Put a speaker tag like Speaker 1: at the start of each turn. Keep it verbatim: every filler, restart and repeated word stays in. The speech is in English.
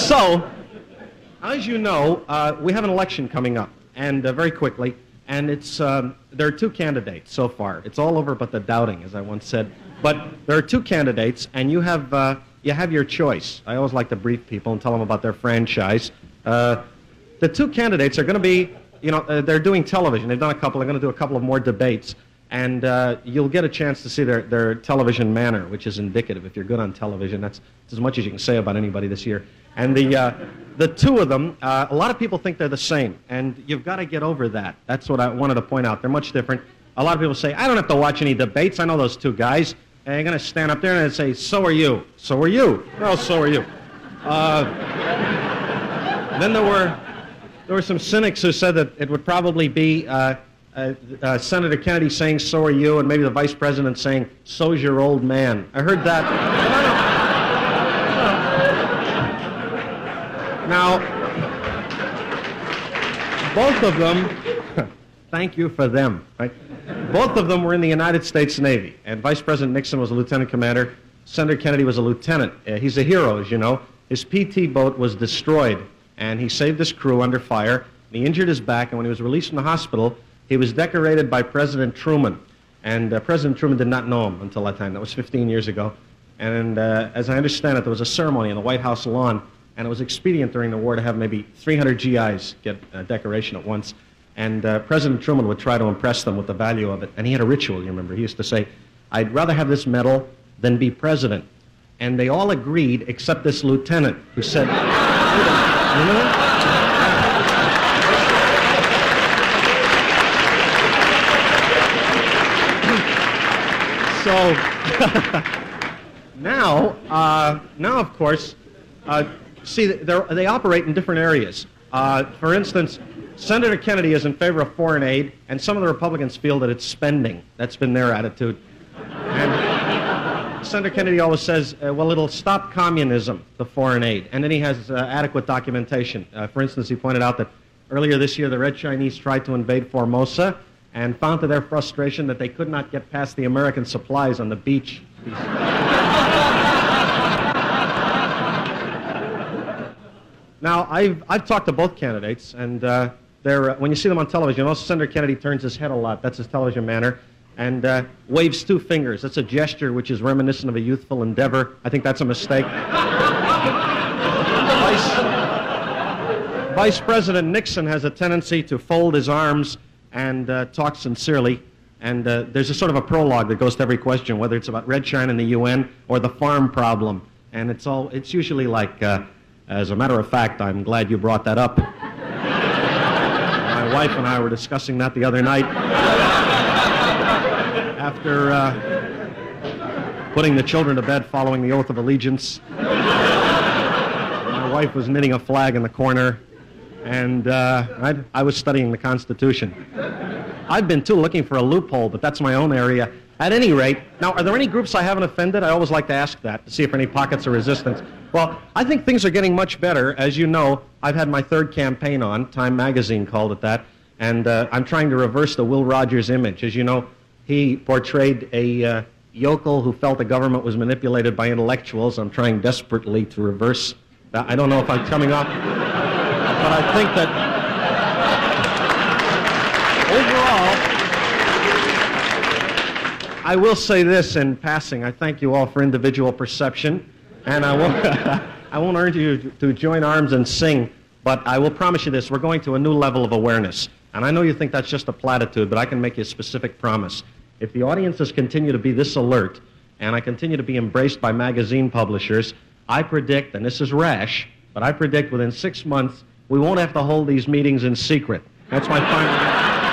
Speaker 1: So, as you know, uh, we have an election coming up, and uh, very quickly, and it's um, there are two candidates so far. It's all over but the doubting, as I once said. But there are two candidates, and you have uh, you have your choice. I always like to brief people and tell them about their franchise. Uh, the two candidates are going to be, you know, uh, they're doing television. They've done a couple. They're going to do a couple of more debates, and uh, you'll get a chance to see their their television manner, which is indicative. If you're good on television, that's, that's as much as you can say about anybody this year. And the uh, the two of them, uh, a lot of people think they're the same, and you've got to get over that. That's what I wanted to point out. They're much different. A lot of people say, I don't have to watch any debates. I know those two guys. And they're going to stand up there and say, so are you. So are you. No, so are you. Uh, then there were there were some cynics who said that it would probably be uh, uh, uh, Senator Kennedy saying, so are you, and maybe the vice president saying, so's your old man. I heard that. Now, both of them, thank you for them, right? Both of them were in the United States Navy, and Vice President Nixon was a lieutenant commander. Senator Kennedy was a lieutenant. Uh, he's a hero, as you know. His P T boat was destroyed, and he saved his crew under fire. He injured his back, and when he was released from the hospital, he was decorated by President Truman. And uh, President Truman did not know him until that time. That was fifteen years ago. And uh, as I understand it, there was a ceremony on the White House lawn, and it was expedient during the war to have maybe three hundred G Is get a decoration at once. And uh, President Truman would try to impress them with the value of it. And he had a ritual, you remember. He used to say, I'd rather have this medal than be president. And they all agreed, except this lieutenant, who said, you know? So, now, uh, now, of course, uh, see, they operate in different areas. Uh, for instance, Senator Kennedy is in favor of foreign aid, and some of the Republicans feel that it's spending. That's been their attitude. And Senator Kennedy always says, uh, well, it'll stop communism, the foreign aid. And then he has uh, adequate documentation. Uh, for instance, he pointed out that earlier this year, the Red Chinese tried to invade Formosa and found to their frustration that they could not get past the American supplies on the beach. Now, I've, I've talked to both candidates, and uh, they're, uh, when you see them on television, you know, Senator Kennedy turns his head a lot. That's his television manner. And uh, waves two fingers. That's a gesture which is reminiscent of a youthful endeavor. I think that's a mistake. Vice, Vice President Nixon has a tendency to fold his arms and uh, talk sincerely. And uh, there's a sort of a prologue that goes to every question, whether it's about Red China and the U N or the farm problem. And it's all, it's usually like, uh, as a matter of fact, I'm glad you brought that up. My wife and I were discussing that the other night after uh, putting the children to bed following the oath of allegiance. My wife was knitting a flag in the corner, and uh, I, I was studying the Constitution. I've been, too, looking for a loophole, but that's my own area. At any rate, now, are there any groups I haven't offended? I always like to ask that, to see if any pockets of resistance. Well, I think things are getting much better. As you know, I've had my third campaign on. Time magazine called it that. And uh, I'm trying to reverse the Will Rogers image. As you know, he portrayed a uh, yokel who felt the government was manipulated by intellectuals. I'm trying desperately to reverse that. I don't know if I'm coming off, but I think that overall, I will say this in passing. I thank you all for individual perception, and I won't, I won't urge you to join arms and sing, but I will promise you this. We're going to a new level of awareness. And I know you think that's just a platitude, but I can make you a specific promise. If the audiences continue to be this alert, and I continue to be embraced by magazine publishers, I predict, and this is rash, but I predict within six months, we won't have to hold these meetings in secret. That's my final...